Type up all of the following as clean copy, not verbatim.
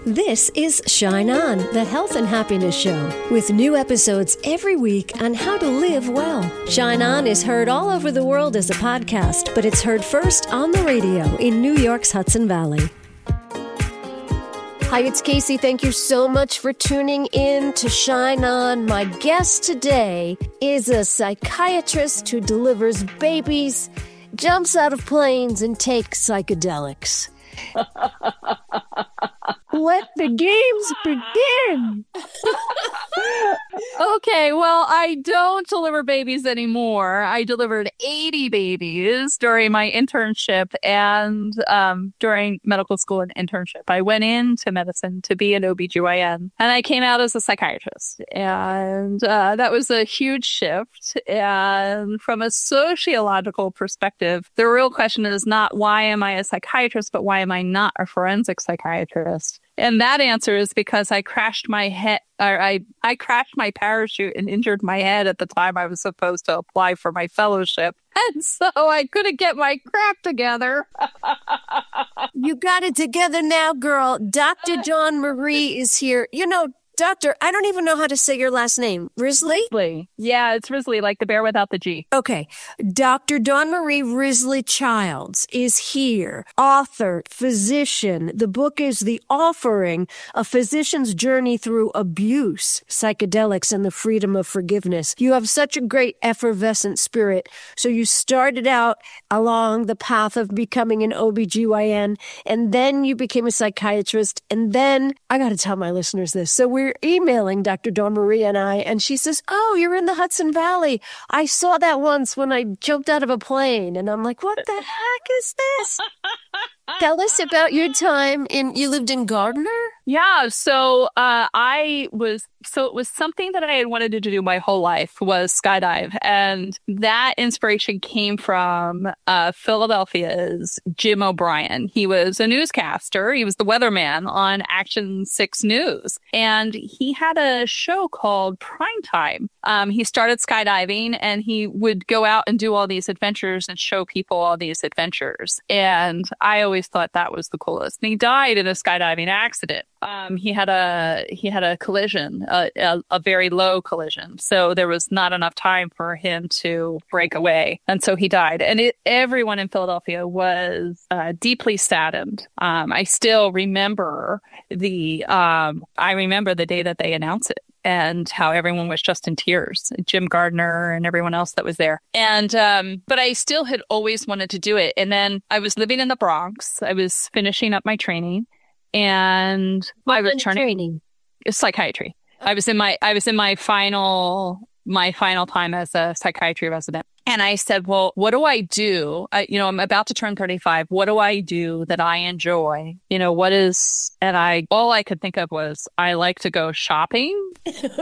This is Shine On, the health and happiness show, with new episodes every week on how to live well. Shine On is heard all over the world as a podcast, but it's heard first on the radio in New York's Hudson Valley. Hi, it's Casey. Thank you so much for tuning in to Shine On. My guest today is a psychiatrist who delivers babies, jumps out of planes, and takes psychedelics. Let the games begin. Okay, well, I don't deliver babies anymore. I delivered 80 babies during my internship and during medical school and internship. I went into medicine to be an OBGYN, and I came out as a psychiatrist. And that was a huge shift. And from a sociological perspective, the real question is not why am I a psychiatrist, but why am I not a forensic psychiatrist? And that answer is because I crashed my head, or I crashed my parachute and injured my head at the time I was supposed to apply for my fellowship. And so I couldn't get my crap together. You got it together now, girl. Dr. Dawn Marie is here. You know, Doctor, I don't even know how to say your last name. Risley? Risley. Yeah, it's Risley, like the bear without the G. Okay. Dr. Dawn Marie Risley Childs is here. Author, physician. The book is The Offering, A Physician's Journey Through Abuse, Psychedelics, and the Freedom of Forgiveness. You have such a great effervescent spirit. So you started out along the path of becoming an OBGYN, and then you became a psychiatrist, and then, I got to tell my listeners this. So we're emailing Dr. Dawn Marie and I, and she says, oh, you're in the Hudson Valley. I saw that once when I jumped out of a plane. And I'm like, what the heck is this? Tell us about your time you lived in Gardner? Yeah, so it was something that I had wanted to do my whole life was skydive. And that inspiration came from Philadelphia's Jim O'Brien. He was a newscaster. He was the weatherman on Action 6 News. And he had a show called Primetime. He started skydiving, and he would go out and do all these adventures and show people all these adventures. And I always thought that was the coolest. And he died in a skydiving accident. He had a collision, a very low collision. So there was not enough time for him to break away. And so he died. And everyone in Philadelphia was deeply saddened. I still remember the day that they announced it, and how everyone was just in tears, Jim Gardner and everyone else that was there. And, but I still had always wanted to do it. And then I was living in the Bronx. I was finishing up my training, and I was training psychiatry. I was in my final time as a psychiatry resident. And I said, well, what do I do? I'm about to turn 35. What do I do that I enjoy? All I could think of was I like to go shopping.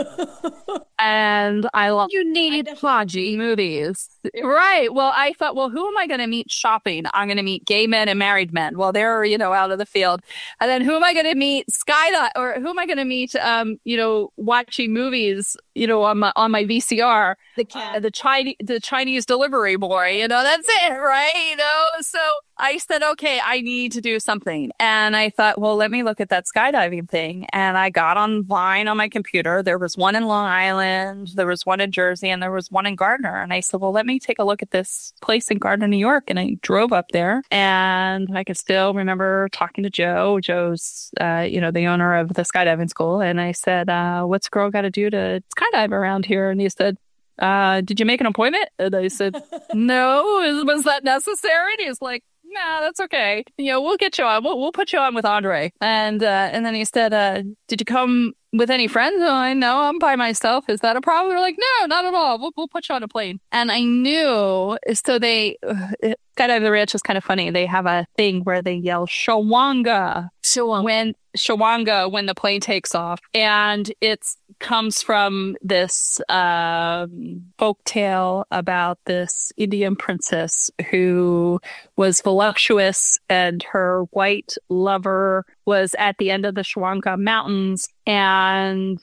And you need Haji movies. Right. Well, I thought, who am I going to meet shopping? I'm going to meet gay men and married men. Well, they're, out of the field. And then who am I going to meet skydive, or who am I going to meet, watching movies, on my VCR, the Chinese delivery boy, that's it, right? So I said, okay, I need to do something. And I thought, well, let me look at that skydiving thing. And I got online on my computer. There was one in Long Island, there was one in Jersey, and there was one in Gardner. And I said, well, let me take a look at this place in Gardner, New York. And I drove up there, and I could still remember talking to Joe. Joe's, the owner of the skydiving school. And I said, what's a girl got to do to skydive around here? And he said, did you make an appointment? And I said, no. Was that necessary? And he's like, nah, that's okay. We'll get you on. We'll put you on with Andre. And then he said, did you come with any friends? Oh, I know, I'm by myself. Is that a problem? They're like, no, not at all. We'll put you on a plane. And I knew, so Skydive the Ranch is kind of funny. They have a thing where they yell Shawanga. Shawanga when the plane takes off. And it comes from this folk tale about this Indian princess who was voluptuous, and her white lover was at the end of the Shawanga Mountains, and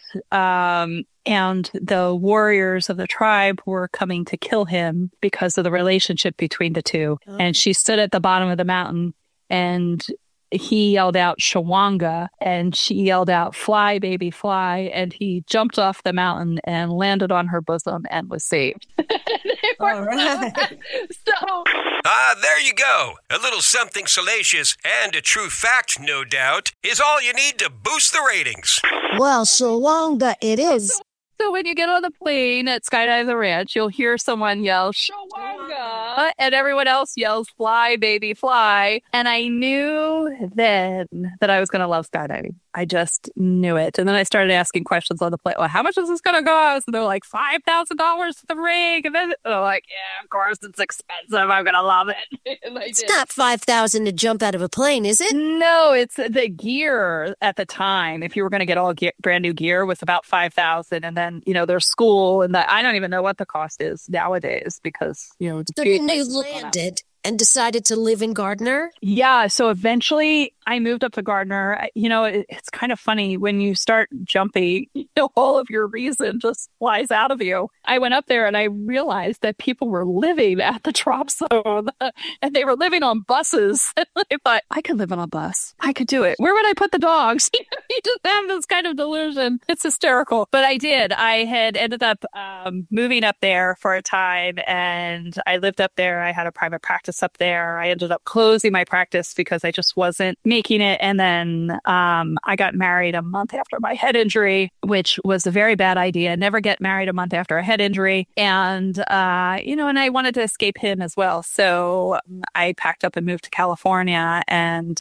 the warriors of the tribe were coming to kill him because of the relationship between the two. Oh. And she stood at the bottom of the mountain, and he yelled out Shawanga, and she yelled out fly, baby, fly. And he jumped off the mountain and landed on her bosom and was saved. All right. So There you go. A little something salacious and a true fact, no doubt, is all you need to boost the ratings. Well, Shawanga it is. So when you get on the plane at Skydive the Ranch, you'll hear someone yell, Shawanga, and everyone else yells, fly, baby, fly. And I knew then that I was going to love skydiving. I just knew it. And then I started asking questions on the plane. Well, how much is this going to cost? And they're like, $5,000 for the rig. And then they're like, yeah, of course, it's expensive. I'm going to love it. And It's not $5,000 to jump out of a plane, is it? No, it's the gear at the time. If you were going to get all brand new gear, was about $5,000, and then there's school, and I don't even know what the cost is nowadays because So then you landed and decided to live in Gardner? Yeah. So eventually I moved up to Gardner. It's kind of funny when you start jumping, all of your reason just flies out of you. I went up there and I realized that people were living at the drop zone and they were living on buses. And I thought, I could live on a bus. I could do it. Where would I put the dogs? You just have this kind of delusion. It's hysterical. But I did. I had ended up moving up there for a time, and I lived up there. I had a private practice up there. I ended up closing my practice because I just wasn't making it. And then I got married a month after my head injury, which was a very bad idea. Never get married a month after a head injury. And, and I wanted to escape him as well. So I packed up and moved to California and,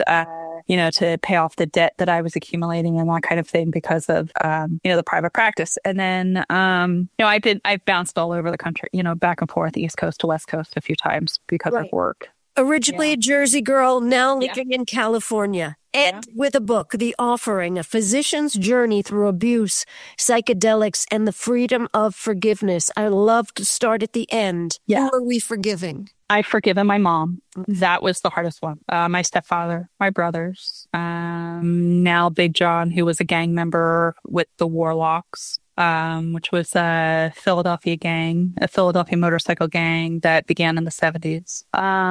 to pay off the debt that I was accumulating and that kind of thing because of, the private practice. And then, I've bounced all over the country, back and forth, East Coast to West Coast a few times because of work. Originally a Jersey girl, now living in California. And with a book, The Offering, A Physician's Journey Through Abuse, Psychedelics, and the Freedom of Forgiveness. I love to start at the end. Yeah. Who are we forgiving? I've forgiven my mom. That was the hardest one. My stepfather, my brothers, now Big John, who was a gang member with the Warlocks, which was a Philadelphia gang, a Philadelphia motorcycle gang that began in the 70s.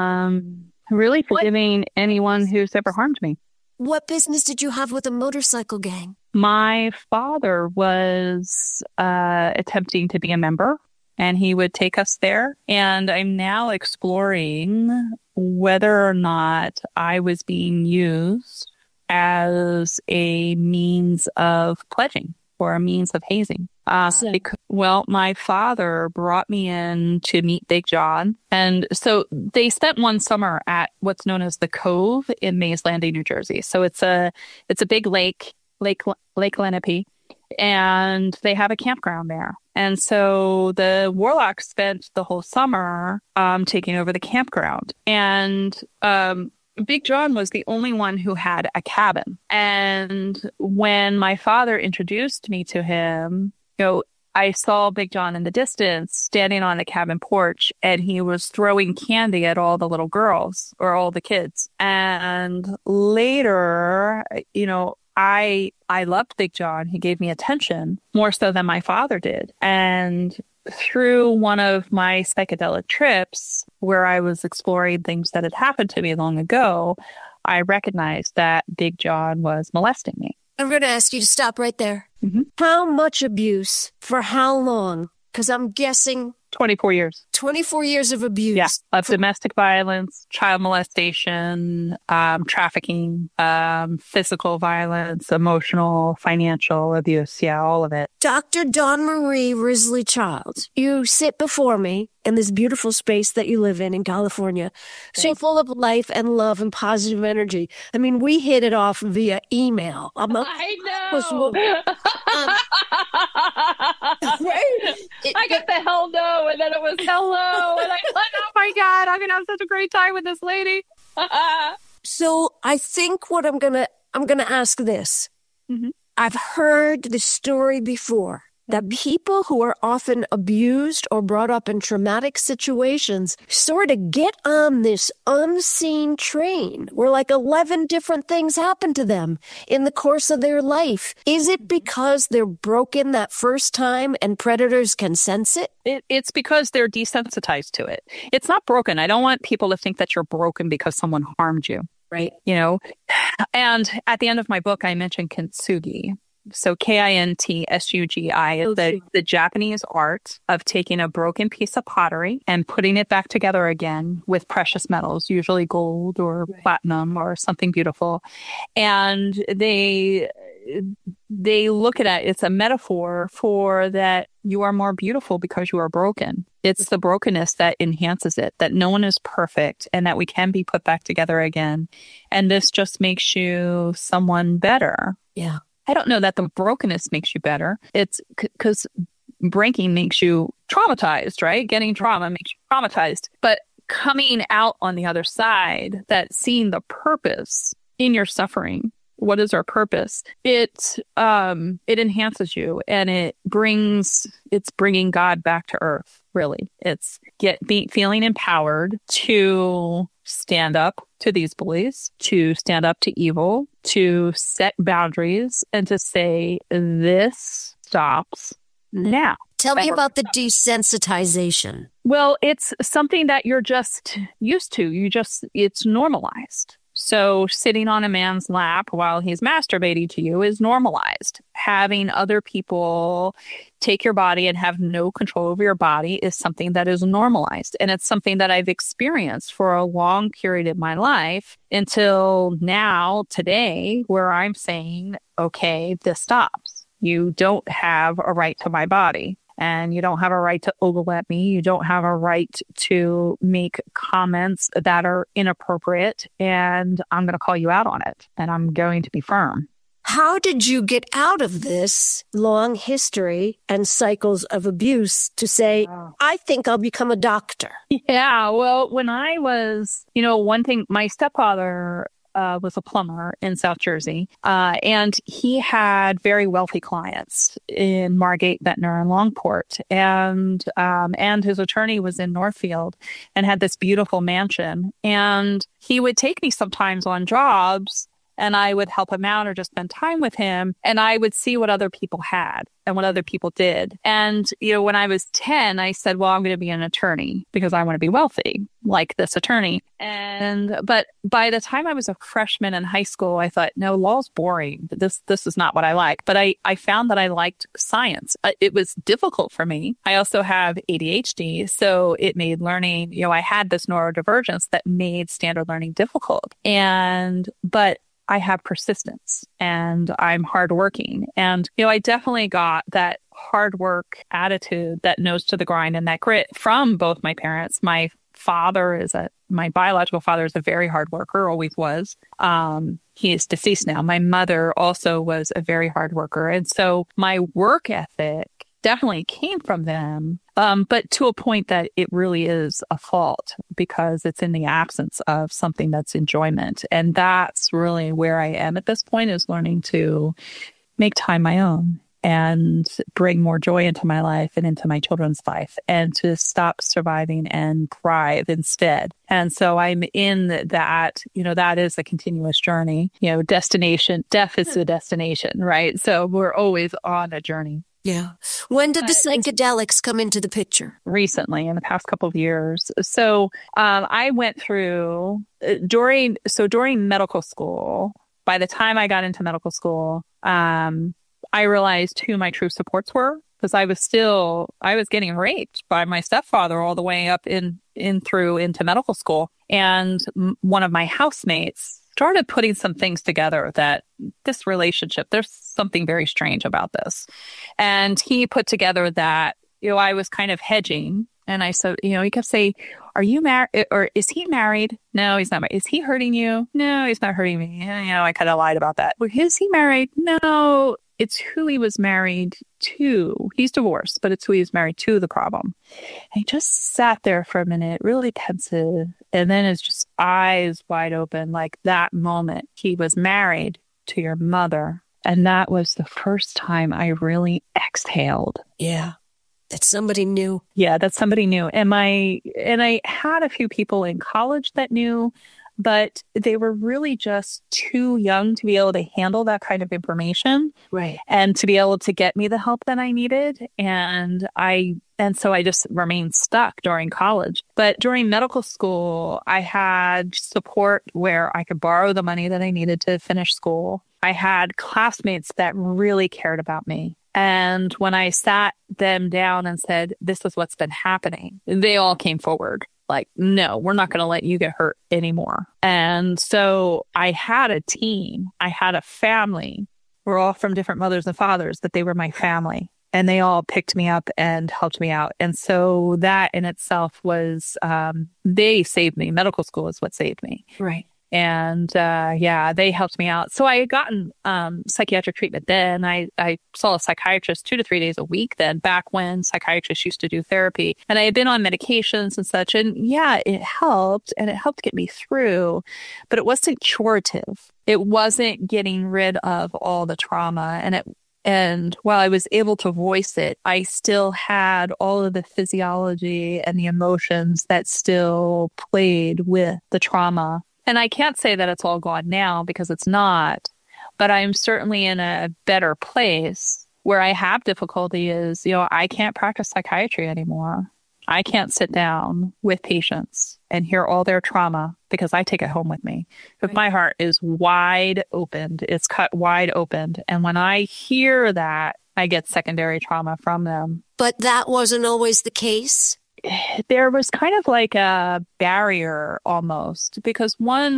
Really forgiving anyone who's ever harmed me. What business did you have with a motorcycle gang? My father was attempting to be a member, and he would take us there. And I'm now exploring whether or not I was being used as a means of pledging or a means of hazing. My father brought me in to meet Big John. And so they spent one summer at what's known as the Cove in Mays Landing, New Jersey. So it's a big Lake Lenape, and they have a campground there. And so the Warlocks spent the whole summer taking over the campground. And Big John was the only one who had a cabin. And when my father introduced me to him, I saw Big John in the distance standing on the cabin porch, and he was throwing candy at all the little girls or all the kids. And later, I loved Big John. He gave me attention more so than my father did. And through one of my psychedelic trips where I was exploring things that had happened to me long ago, I recognized that Big John was molesting me. I'm going to ask you to stop right there. Mm-hmm. How much abuse for how long? Because I'm guessing 24 years. 24 years of abuse. Yeah, of domestic violence, child molestation, trafficking, physical violence, emotional, financial abuse. Yeah, all of it. Dr. Dawn Marie Risley Childs, you sit before me in this beautiful space that you live in California, so full of life and love and positive energy. I mean, we hit it off via email. I know. I got the hell no, and then it was hello, and I thought, oh my God, I'm gonna have such a great time with this lady. So I think what I'm gonna ask this. Mm-hmm. I've heard this story before, that people who are often abused or brought up in traumatic situations sort of get on this unseen train where like 11 different things happen to them in the course of their life. Is it because they're broken that first time and predators can sense it? It's because they're desensitized to it. It's not broken. I don't want people to think that you're broken because someone harmed you. Right. you know. And at the end of my book, I mentioned kintsugi. So KINTSUGI, the Japanese art of taking a broken piece of pottery and putting it back together again with precious metals, usually gold or platinum or something beautiful. And they look at it, it's a metaphor for that you are more beautiful because you are broken. It's the brokenness that enhances it, that no one is perfect and that we can be put back together again. And this just makes you someone better. Yeah. I don't know that the brokenness makes you better. It's because breaking makes you traumatized, right? Getting trauma makes you traumatized. But coming out on the other side, that seeing the purpose in your suffering, what is our purpose? It enhances you, and it's bringing God back to earth. Really, it's feeling empowered to stand up to these bullies, to stand up to evil, to set boundaries, and to say, this stops now. Tell me about the desensitization. Well, it's something that you're just used to. It's normalized. So sitting on a man's lap while he's masturbating to you is normalized. Having other people take your body and have no control over your body is something that is normalized. And it's something that I've experienced for a long period of my life until now, today, where I'm saying, okay, this stops. You don't have a right to my body. And you don't have a right to ogle at me. You don't have a right to make comments that are inappropriate. And I'm going to call you out on it. And I'm going to be firm. How did you get out of this long history and cycles of abuse to say, I think I'll become a doctor? Yeah, well, when I was, one thing, my stepfather was a plumber in South Jersey. And he had very wealthy clients in Margate, Ventnor, and Longport. And his attorney was in Northfield and had this beautiful mansion. And he would take me sometimes on jobs, and I would help him out or just spend time with him. And I would see what other people had and what other people did. And, when I was 10, I said, well, I'm going to be an attorney because I want to be wealthy like this attorney. But by the time I was a freshman in high school, I thought, no, law's boring. This is not what I like. But I found that I liked science. It was difficult for me. I also have ADHD. So it made learning, I had this neurodivergence that made standard learning difficult. But I have persistence and I'm hardworking. And, I definitely got that hard work attitude, that nose to the grind and that grit from both my parents. My biological father is a very hard worker, always was. He is deceased now. My mother also was a very hard worker. And so my work ethic definitely came from them, but to a point that it really is a fault because it's in the absence of something that's enjoyment. And that's really where I am at this point, is learning to make time my own and bring more joy into my life and into my children's life, and to stop surviving and thrive instead. And so I'm in that, that is a continuous journey, destination, death is the destination, right? So we're always on a journey. Yeah. When did the psychedelics come into the picture? Recently, in the past couple of years. So I went through during medical school. By the time I got into medical school, I realized who my true supports were, because I was getting raped by my stepfather all the way up into medical school. And one of my housemates started putting some things together that this relationship, there's something very strange about this. And he put together that, I was kind of hedging. And I said, he kept saying, are you married, or is he married? No, he's not married. Is he hurting you? No, he's not hurting me. I kind of lied about that. Well, is he married? No, it's who he was married to. He's divorced, but it's who he was married to, the problem. And he just sat there for a minute, really pensive. And then his just eyes wide open, like that moment. He was married to your mother. And that was the first time I really exhaled. Yeah. That somebody knew. Yeah, that somebody knew. And I had a few people in college that knew. but they were really just too young to be able to handle that kind of information. Right. And to be able to get me the help that I needed. And so I just remained stuck during college. But during medical school, I had support where I could borrow the money that I needed to finish school. I had classmates that really cared about me. And when I sat them down and said, this is what's been happening, they all came forward. Like, no, we're not going to let you get hurt anymore. And so I had a team. I had a family. We're all from different mothers and fathers, but they were my family. And they all picked me up and helped me out. And so that in itself was, they saved me. Medical school is what saved me. Right. And they helped me out. So I had gotten psychiatric treatment then. I saw a psychiatrist 2 to 3 days a week then, back when psychiatrists used to do therapy. And I had been on medications and such. And it helped. And it helped get me through. But it wasn't curative. It wasn't getting rid of all the trauma. And while I was able to voice it, I still had all of the physiology and the emotions that still played with the trauma. And I can't say that it's all gone now because it's not, but I'm certainly in a better place. Where I have difficulty is, I can't practice psychiatry anymore. I can't sit down with patients and hear all their trauma because I take it home with me. But my heart is wide opened. It's cut wide open. And when I hear that, I get secondary trauma from them. But that wasn't always the case? There was kind of like a barrier almost, because one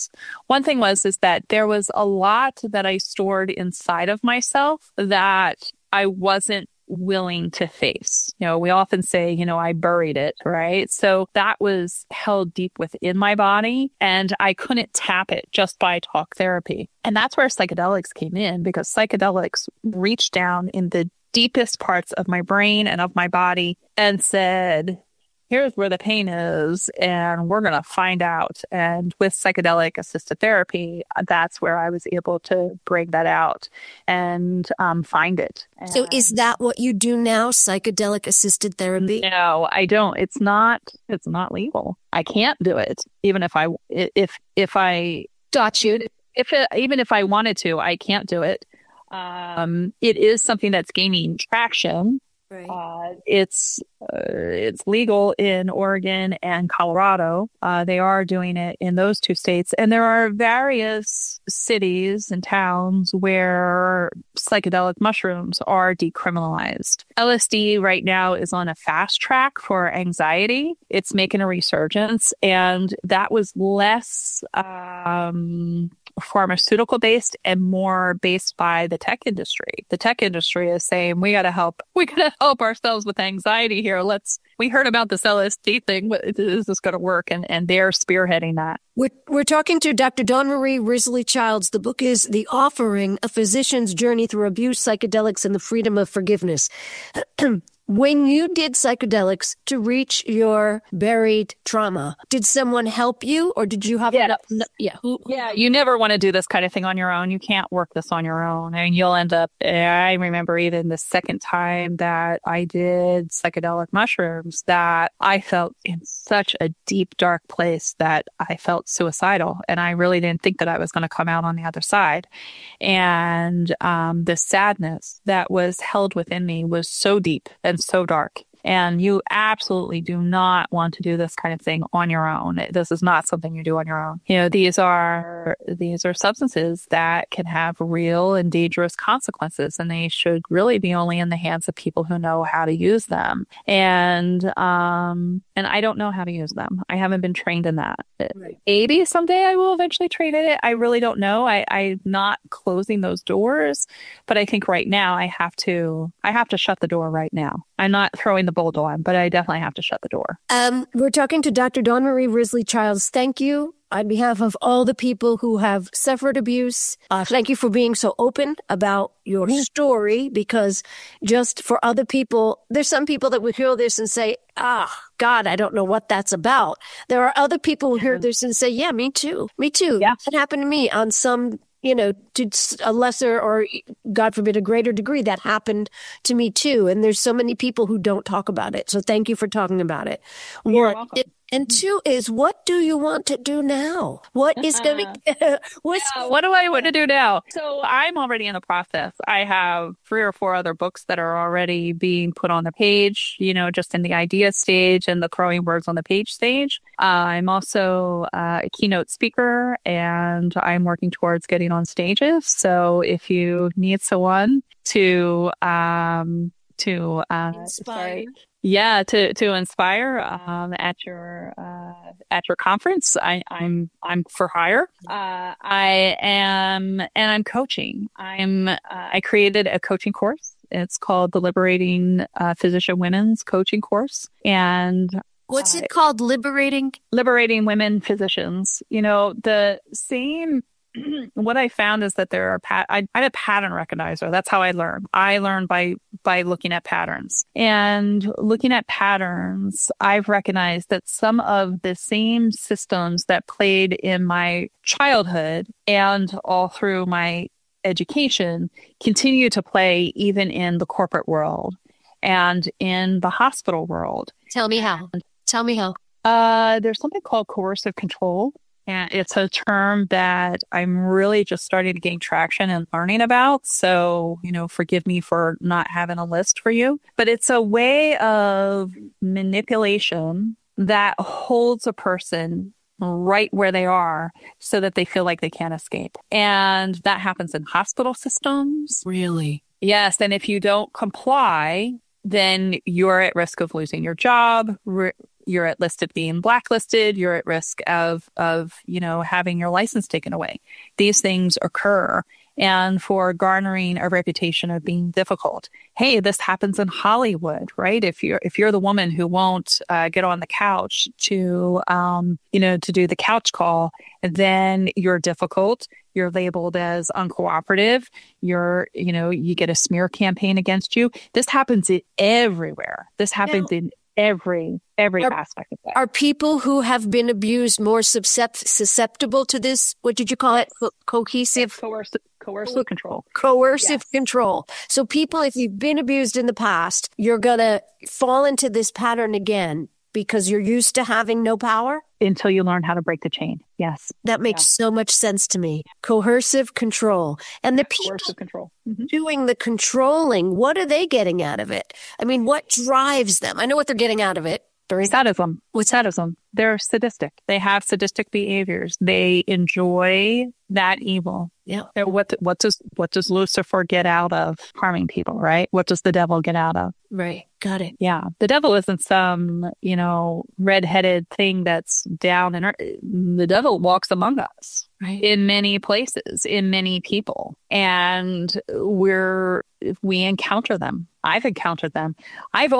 thing is that there was a lot that I stored inside of myself that I wasn't willing to face. We often say, I buried it, right? So that was held deep within my body and I couldn't tap it just by talk therapy. And that's where psychedelics came in, because psychedelics reached down in the deepest parts of my brain and of my body and said, here's where the pain is, and we're going to find out. And with psychedelic assisted therapy, that's where I was able to bring that out and find it. So is that what you do now, psychedelic assisted therapy? No, I don't. It's not legal. I can't do it. Even if I even if I wanted to, I can't do it. It is something that's gaining traction. Right. It's legal in Oregon and Colorado. They are doing it in those 2 states. And there are various cities and towns where psychedelic mushrooms are decriminalized. LSD right now is on a fast track for anxiety. It's making a resurgence. And that was less pharmaceutical based and more based by the tech industry. The tech industry is saying, we got to help ourselves with anxiety here. We heard about this LSD thing. Is this going to work? And they're spearheading that. We're talking to Dr. Dawn Marie Risley Childs. The book is The Offering, A Physician's Journey Through Abuse, Psychedelics, and the Freedom of Forgiveness. When you did psychedelics to reach your buried trauma, did someone help you or did you have... You never want to do this kind of thing on your own. You can't work this on your own. I mean, you'll end up... I remember even the second time that I did psychedelic mushrooms that I felt in such a deep, dark place that I felt suicidal. And I really didn't think that I was going to come out on the other side. And the sadness that was held within me was so deep and so dark. And you absolutely do not want to do this kind of thing on your own. This is not something you do on your own. These are substances that can have real and dangerous consequences, and they should really be only in the hands of people who know how to use them. And I don't know how to use them. I haven't been trained in that. Right. Maybe someday I will eventually train in it. I really don't know. I'm not closing those doors, but I think right now I have to shut the door right now. I'm not throwing the bolt on, but I definitely have to shut the door. We're talking to Dr. Dawn Marie Risley Childs. Thank you on behalf of all the people who have suffered abuse. Thank you for being so open about your story, because just for other people, there's some people that would hear this and say, God, I don't know what that's about. There are other people who hear this and say, yeah, me too. Me too. Yeah. That happened to me on some, to a lesser or, God forbid, a greater degree. That happened to me too. And there's so many people who don't talk about it. So thank you for talking about it. You're welcome. And 2 is, what do you want to do now? What is going to, what do I want to do now? So I'm already in the process. I have 3 or 4 other books that are already being put on the page, just in the idea stage and the crowing words on the page stage. I'm also a keynote speaker, and I'm working towards getting on stages. So if you need someone to inspire. To inspire at your conference. I'm for hire. I'm coaching. I created a coaching course. It's called the Liberating Physician Women's Coaching Course. And what's it called? Liberating Women Physicians. The same. What I found is that there are I'm a pattern recognizer. That's how I learn. I learn by looking at patterns. And looking at patterns, I've recognized that some of the same systems that played in my childhood and all through my education continue to play even in the corporate world and in the hospital world. Tell me how. There's something called coercive control. And it's a term that I'm really just starting to gain traction and learning about. So, forgive me for not having a list for you. But it's a way of manipulation that holds a person right where they are so that they feel like they can't escape. And that happens in hospital systems. Really? Yes. And if you don't comply, then you're at risk of losing your job. You're at risk of being blacklisted. You're at risk of having your license taken away. These things occur, and for garnering a reputation of being difficult. Hey, this happens in Hollywood, right? If you're the woman who won't get on the couch to do the couch call, then you're difficult. You're labeled as uncooperative. You get a smear campaign against you. This happens everywhere. This happens in every aspect of that. Are people who have been abused more susceptible to this? What did you call it? Coercive control. Coercive control. So people, if you've been abused in the past, you're going to fall into this pattern again because you're used to having no power? Until you learn how to break the chain. Yes. That makes so much sense to me. Coercive control. And the people doing the controlling, what are they getting out of it? I mean, what drives them? I know what they're getting out of it. Sadism. What's sadism? They're sadistic. They have sadistic behaviors. They enjoy that evil. Yeah. What does Lucifer get out of harming people, right? What does the devil get out of? Right. Got it. Yeah. The devil isn't some, red-headed thing that's down in the devil walks among us, right, in many places, in many people. And we encounter them. I've encountered them. I've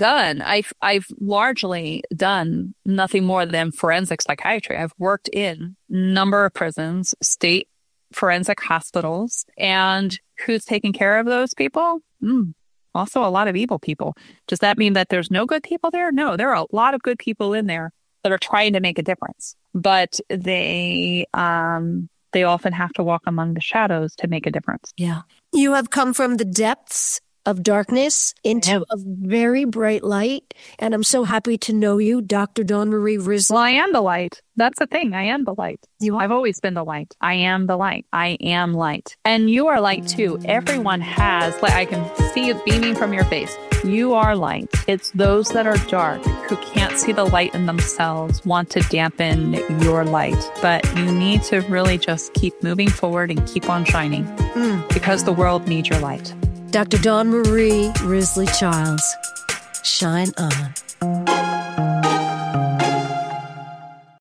largely done nothing more than forensic psychiatry. I've worked in a number of prisons, state forensic hospitals, and who's taking care of those people? Also a lot of evil people. Does that mean that there's no good people there? No, there are a lot of good people in there that are trying to make a difference, but they often have to walk among the shadows to make a difference. Yeah. You have come from the depths of darkness into a very bright light. And I'm so happy to know you, Dr. Dawn Marie Risley. Well, I am the light. That's the thing. I am the light. I've always been the light. I am the light. I am light. And you are light too. Everyone has, I can see it beaming from your face. You are light. It's those that are dark who can't see the light in themselves want to dampen your light. But you need to really just keep moving forward and keep on shining because the world needs your light. Dr. Dawn Marie Risley Childs, shine on.